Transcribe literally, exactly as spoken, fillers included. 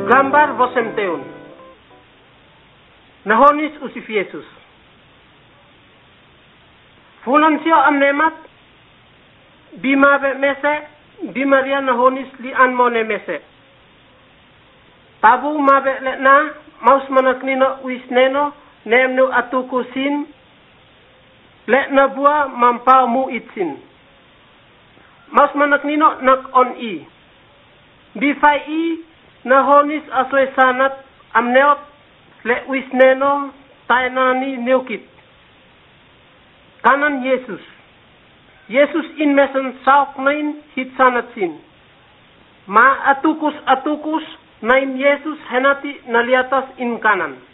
Gambar vosenteun. Nahonis usif Yesus. Fulan sio amnemat. Bima be mese. Bimaria nahonis li anmone mese. Tabu mabe letna. Maus manaknino wisneno. Nemnu atuku sin. Letna bua mampau mu itsin. Maus manaknino nak on i. Bifai i. Nahonis aswe sanat amneot le wisneno tainani neukit. Kanan Yesus. Yesus in mesen sauk nain hit sanat sin. Ma atukus atukus nain Yesus henati naliatas in kanan.